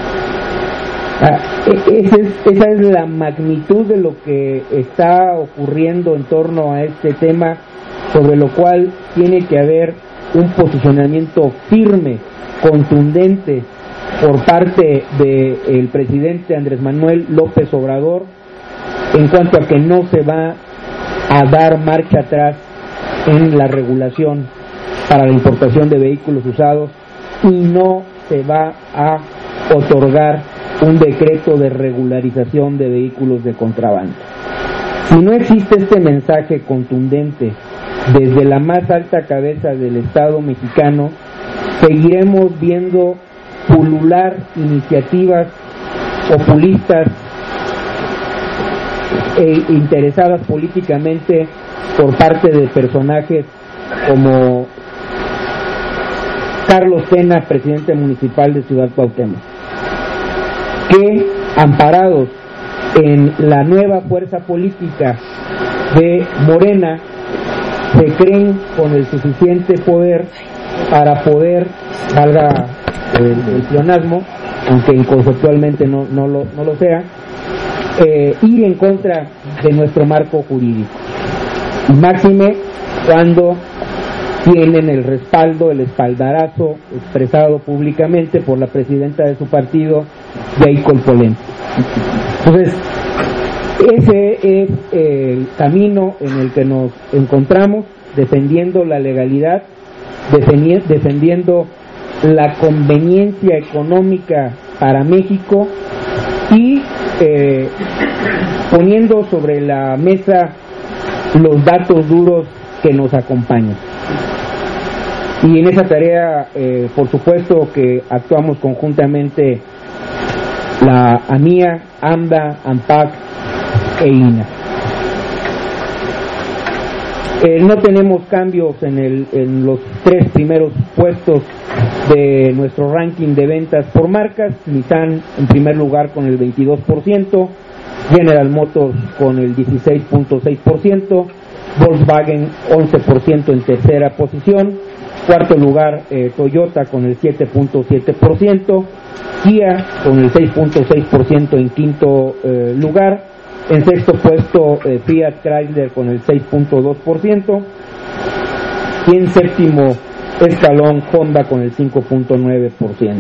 Esa es la magnitud de lo que está ocurriendo en torno a este tema, sobre lo cual tiene que haber un posicionamiento firme, contundente, por parte del presidente Andrés Manuel López Obrador, en cuanto a que no se va a dar marcha atrás en la regulación para la importación de vehículos usados, y no se va a otorgar un decreto de regularización de vehículos de contrabando. Si no existe este mensaje contundente desde la más alta cabeza del Estado mexicano, seguiremos viendo pulular iniciativas populistas e interesadas políticamente por parte de personajes como Carlos Tena, presidente municipal de Ciudad Cuauhtémoc, que, amparados en la nueva fuerza política de Morena, se creen con el suficiente poder para poder, valga el pleonasmo, aunque conceptualmente no lo sea, ir en contra de nuestro marco jurídico. Y máxime cuando tienen el respaldo, el espaldarazo expresado públicamente por la presidenta de su partido, Jacob Polensky. Entonces, ese es el camino en el que nos encontramos, defendiendo la legalidad, defendiendo la conveniencia económica para México, y poniendo sobre la mesa los datos duros que nos acompañan. Y en esa tarea, por supuesto que actuamos conjuntamente la AMIA, AMDA, AMPAC e INA. No tenemos cambios en los 3 primeros puestos de nuestro ranking de ventas por marcas. Nissan en primer lugar con el 22%, General Motors con el 16.6%, Volkswagen 11% en tercera posición, cuarto lugar Toyota con el 7.7%, Kia con el 6.6% en quinto lugar, en sexto puesto Fiat Chrysler con el 6.2% y en séptimo escalón Honda con el 5.9%.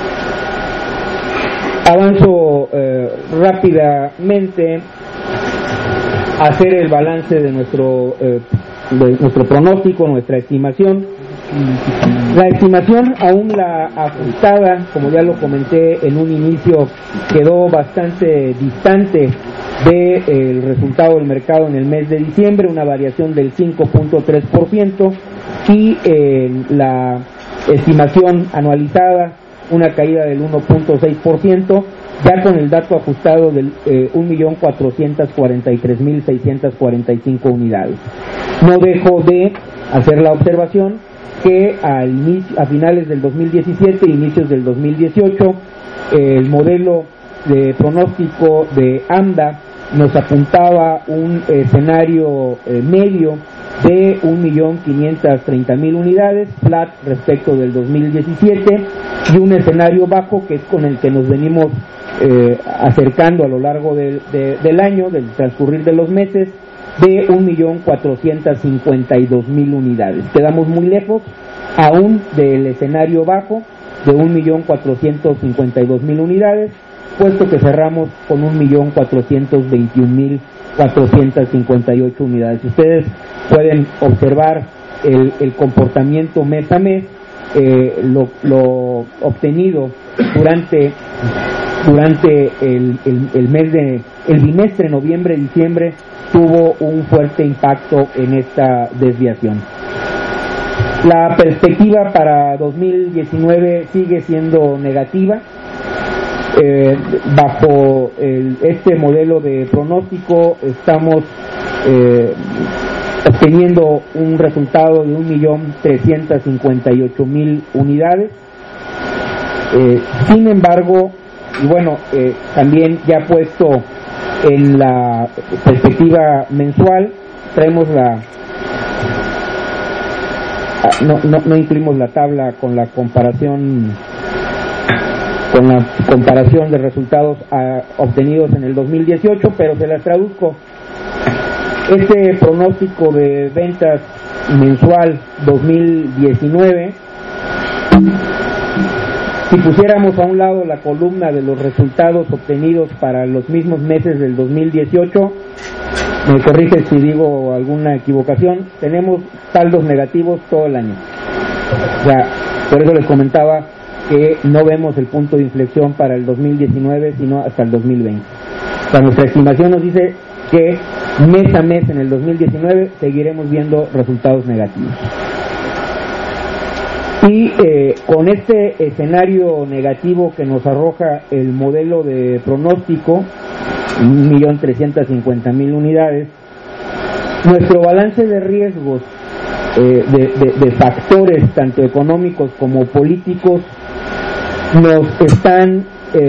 Avanzo rápidamente a hacer el balance de nuestro pronóstico, nuestra estimación. La estimación, aún la ajustada, como ya lo comenté en un inicio, quedó bastante distante del resultado del mercado en el mes de diciembre, una variación del 5.3%, y la estimación anualizada, una caída del 1.6%, ya con el dato ajustado del 1.443.645 unidades. No dejo de hacer la observación que a finales del 2017 e inicios del 2018, el modelo de pronóstico de AMDA nos apuntaba un escenario medio de 1.530.000 unidades, flat respecto del 2017, y un escenario bajo, que es con el que nos venimos acercando a lo largo del año, del transcurrir de los meses, de 1.452.000 unidades. Quedamos muy lejos aún del escenario bajo de 1.452.000 unidades, puesto que cerramos con 1.421.458 unidades. Ustedes pueden observar el comportamiento mes a mes, lo obtenido durante el bimestre noviembre-diciembre tuvo un fuerte impacto en esta desviación. La perspectiva para 2019 sigue siendo negativa. Bajo este modelo de pronóstico estamos obteniendo un resultado de 1.358.000 unidades. Sin embargo, y bueno, también ya puesto en la perspectiva mensual, traemos no incluimos la tabla con la comparación de resultados obtenidos en el 2018, pero se las traduzco. Este pronóstico de ventas mensual 2019, si pusiéramos a un lado la columna de los resultados obtenidos para los mismos meses del 2018, me corrige si digo alguna equivocación, tenemos saldos negativos todo el año. O sea, por eso les comentaba que no vemos el punto de inflexión para el 2019, sino hasta el 2020. O sea, nuestra estimación nos dice que mes a mes en el 2019 seguiremos viendo resultados negativos. Y con este escenario negativo que nos arroja el modelo de pronóstico, 1.350.000 unidades, nuestro balance de riesgos de factores tanto económicos como políticos nos están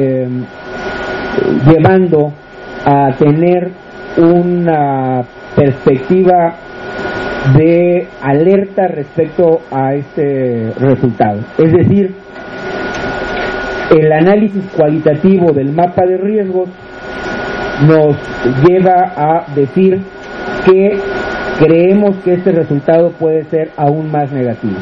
llevando a tener una perspectiva de alerta respecto a este resultado. Es decir, el análisis cualitativo del mapa de riesgos nos lleva a decir que creemos que este resultado puede ser aún más negativo.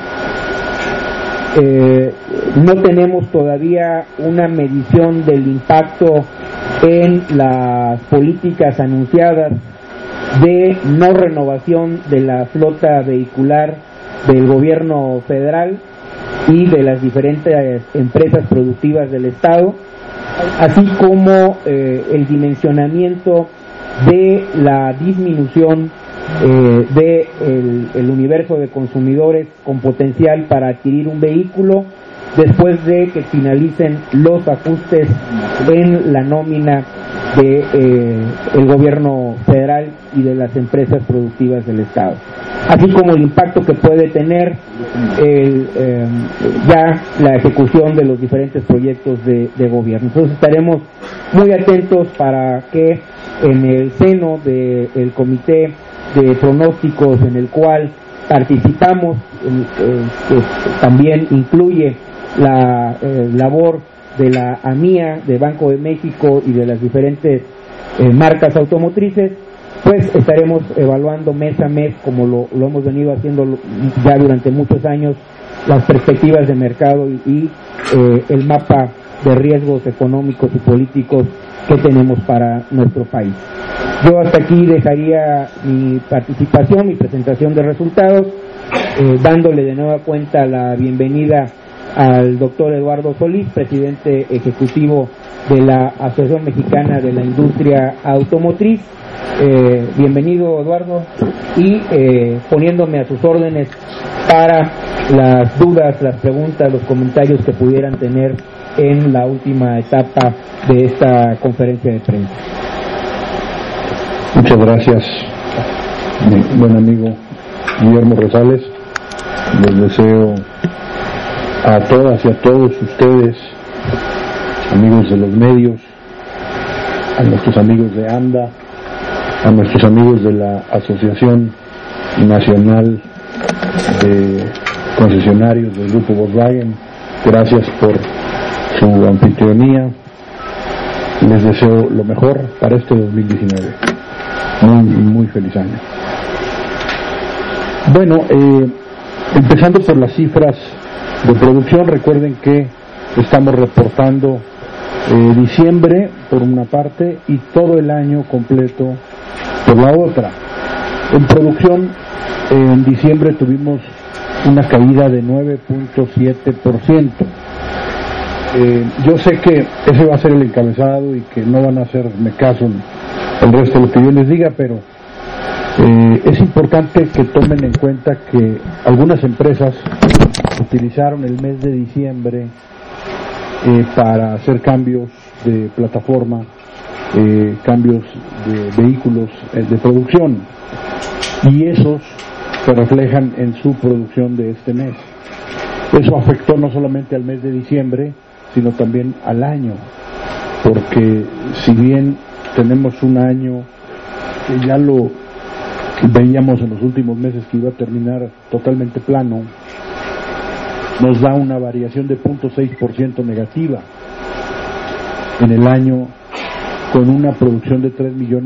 No tenemos todavía una medición del impacto en las políticas anunciadas de no renovación de la flota vehicular del gobierno federal y de las diferentes empresas productivas del Estado, así como el dimensionamiento de la disminución del universo de consumidores con potencial para adquirir un vehículo después de que finalicen los ajustes en la nómina de el gobierno federal y de las empresas productivas del Estado, así como el impacto que puede tener ya la ejecución de los diferentes proyectos de gobierno. Entonces estaremos muy atentos para que en el seno del comité de pronósticos en el cual participamos, que también incluye la labor de la AMIA, de Banco de México y de las diferentes marcas automotrices, pues estaremos evaluando mes a mes, como lo hemos venido haciendo ya durante muchos años, las perspectivas de mercado y el mapa de riesgos económicos y políticos que tenemos para nuestro país. Yo hasta aquí dejaría mi participación, mi presentación de resultados, dándole de nueva cuenta la bienvenida al doctor Eduardo Solís, presidente ejecutivo de la Asociación Mexicana de la Industria Automotriz. Bienvenido, Eduardo, y poniéndome a sus órdenes para las dudas, las preguntas, los comentarios que pudieran tener en la última etapa de esta conferencia de prensa. Muchas gracias, mi buen amigo Guillermo Rosales. Les deseo a todas y a todos ustedes, amigos de los medios, a nuestros amigos de ANDA, a nuestros amigos de la Asociación Nacional de Concesionarios del Grupo Volkswagen, gracias por su anfitrionía. Les deseo lo mejor para este 2019. Muy feliz año. Bueno, empezando por las cifras de producción, recuerden que estamos reportando diciembre por una parte y todo el año completo por la otra. En producción, en diciembre tuvimos una caída de 9.7%. Yo sé que ese va a ser el encabezado y que no van a hacerme caso en el resto de lo que yo les diga, pero es importante que tomen en cuenta que algunas empresas utilizaron el mes de diciembre para hacer cambios de plataforma, cambios de vehículos de producción, y esos se reflejan en su producción de este mes. Eso afectó no solamente al mes de diciembre, sino también al año, porque si bien tenemos un año que ya lo veíamos en los últimos meses que iba a terminar totalmente plano, nos da una variación de 0.6% negativa en el año, con una producción de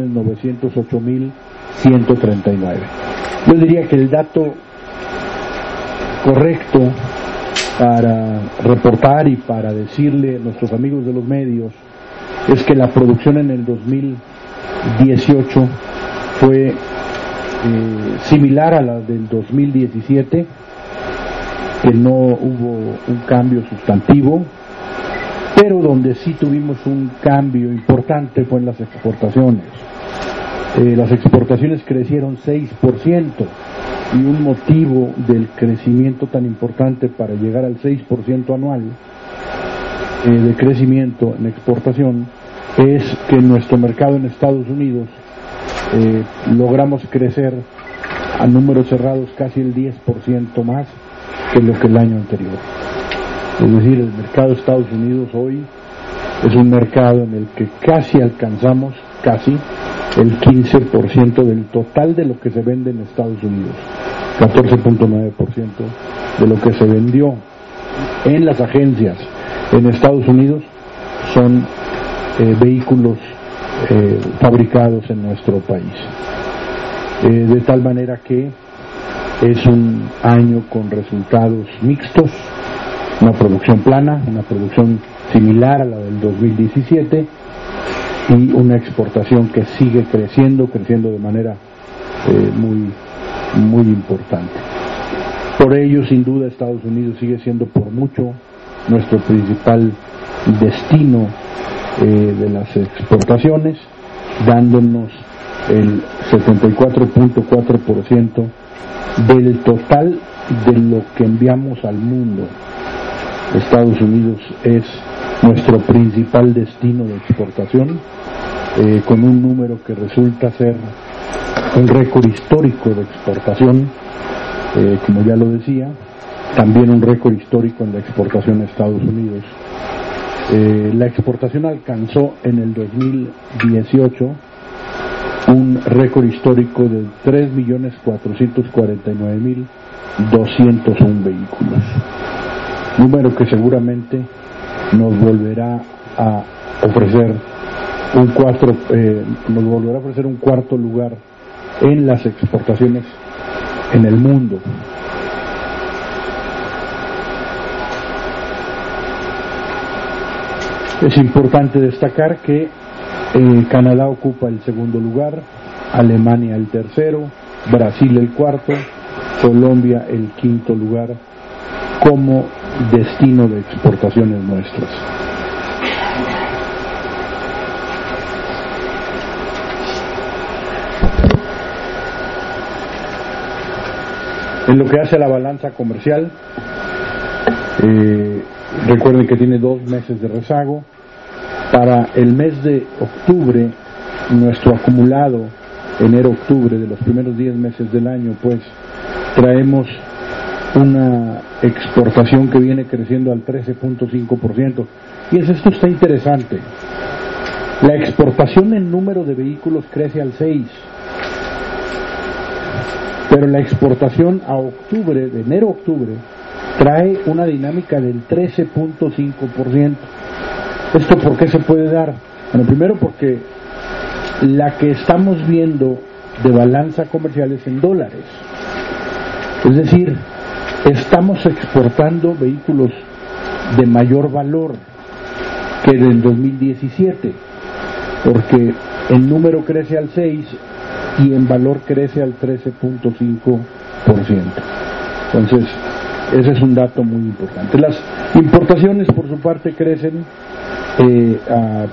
3.908.139. Yo diría que el dato correcto para reportar y para decirle a nuestros amigos de los medios es que la producción en el 2018 fue similar a la del 2017, que no hubo un cambio sustantivo, pero donde sí tuvimos un cambio importante fue en las exportaciones. Las exportaciones crecieron 6%, y un motivo del crecimiento tan importante para llegar al 6% anual de crecimiento en exportación es que en nuestro mercado en Estados Unidos logramos crecer a números cerrados casi el 10% más que lo que el año anterior. Es decir, el mercado de Estados Unidos hoy es un mercado en el que casi alcanzamos el 15% del total de lo que se vende en Estados Unidos, 14.9% de lo que se vendió en las agencias en Estados Unidos son vehículos fabricados en nuestro país. De tal manera que es un año con resultados mixtos, una producción plana, una producción similar a la del 2017 y una exportación que sigue creciendo de manera muy importante. Por ello, sin duda, Estados Unidos sigue siendo por mucho nuestro principal destino de las exportaciones, dándonos el 74.4% del total de lo que enviamos al mundo. Estados Unidos es nuestro principal destino de exportación con un número que resulta ser un récord histórico de exportación, como ya lo decía, también un récord histórico en la exportación a Estados Unidos. La exportación alcanzó en el 2018 un récord histórico de 3.449.201 vehículos, número que seguramente nos volverá a ofrecer un cuarto lugar en las exportaciones en el mundo. Es importante destacar que Canadá ocupa el segundo lugar, Alemania el tercero, Brasil el cuarto, Colombia el quinto lugar como destino de exportaciones nuestras. En lo que hace a la balanza comercial, recuerden que tiene 2 meses de rezago. Para el mes de octubre, nuestro acumulado, enero-octubre, de los primeros 10 meses del año, pues traemos una exportación que viene creciendo al 13.5%. Y esto está interesante. La exportación en número de vehículos crece al 6%, pero la exportación a octubre, de enero a octubre, trae una dinámica del 13.5%. ¿Esto por qué se puede dar? Bueno, primero porque la que estamos viendo de balanza comercial es en dólares. Es decir, estamos exportando vehículos de mayor valor que del 2017, porque en número crece al 6% y en valor crece al 13.5%. Entonces, ese es un dato muy importante. Las importaciones, por su parte, crecen a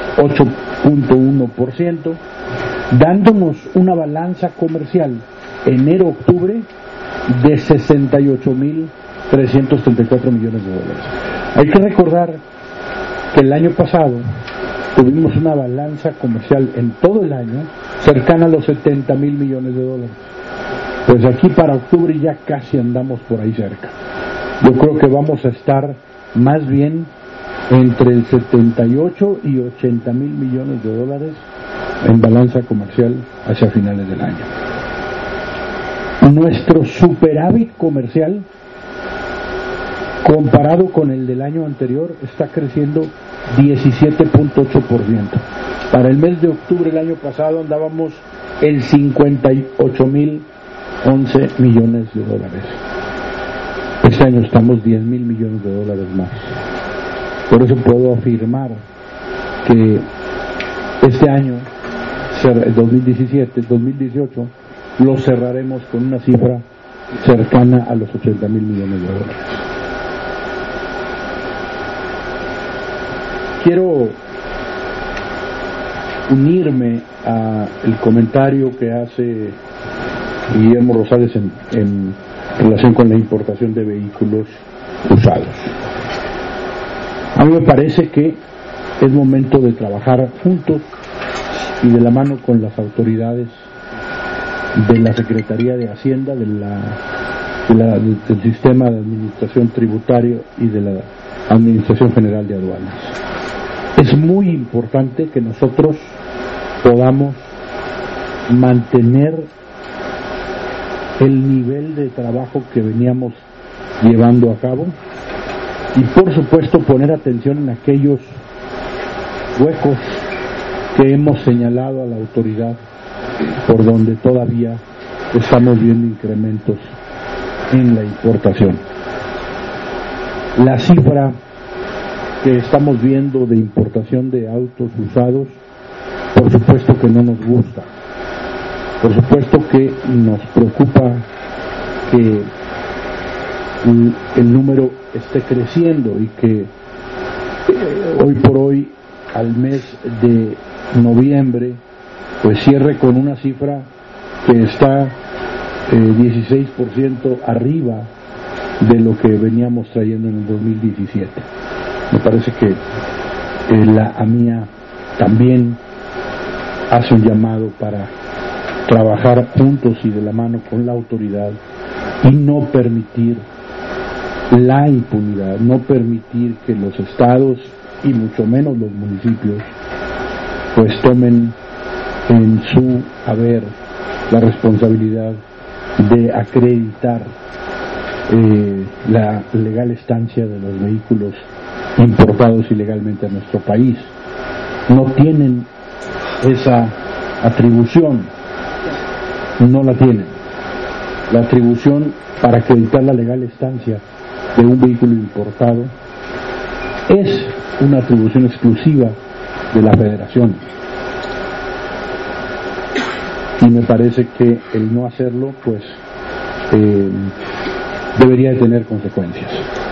8.1%, dándonos una balanza comercial enero-octubre de 68.334 millones de dólares. Hay que recordar que el año pasado tuvimos una balanza comercial en todo el año cercana a los 70.000 millones de dólares. Pues aquí para octubre ya casi andamos por ahí cerca. Yo creo que vamos a estar más bien entre el 78 y 80.000 millones de dólares en balanza comercial hacia finales del año. Nuestro superávit comercial, comparado con el del año anterior, está creciendo 17.8%. Para el mes de octubre del año pasado andábamos en 58.011 millones de dólares. Este año estamos 10.000 millones de dólares más. Por eso puedo afirmar que este año, el 2018, lo cerraremos con una cifra cercana a los 80.000 millones de dólares. Quiero unirme al comentario que hace Guillermo Rosales en relación con la importación de vehículos usados. A mí me parece que es momento de trabajar juntos y de la mano con las autoridades de la Secretaría de Hacienda, del Sistema de Administración Tributario y de la Administración General de Aduanas. Es muy importante que nosotros podamos mantener el nivel de trabajo que veníamos llevando a cabo y, por supuesto, poner atención en aquellos huecos que hemos señalado a la autoridad por donde todavía estamos viendo incrementos en la importación. La cifra que estamos viendo de importación de autos usados, por supuesto que no nos gusta. Por supuesto que nos preocupa que el número esté creciendo y que hoy por hoy, al mes de noviembre, pues cierre con una cifra que está 16% arriba de lo que veníamos trayendo en el 2017. Me parece que la AMIA también hace un llamado para trabajar juntos y de la mano con la autoridad y no permitir la impunidad, no permitir que los estados y mucho menos los municipios pues tomen en su haber la responsabilidad de acreditar la legal estancia de los vehículos importados ilegalmente a nuestro país. No tienen esa atribución, no la tienen. La atribución para acreditar la legal estancia de un vehículo importado es una atribución exclusiva de la Federación. Y me parece que el no hacerlo, pues, debería de tener consecuencias.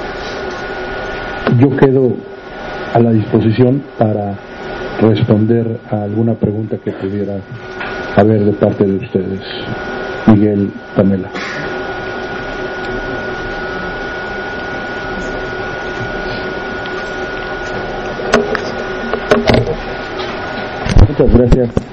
Yo quedo a la disposición para responder a alguna pregunta que pudiera haber de parte de ustedes. Miguel, Pamela. Muchas gracias.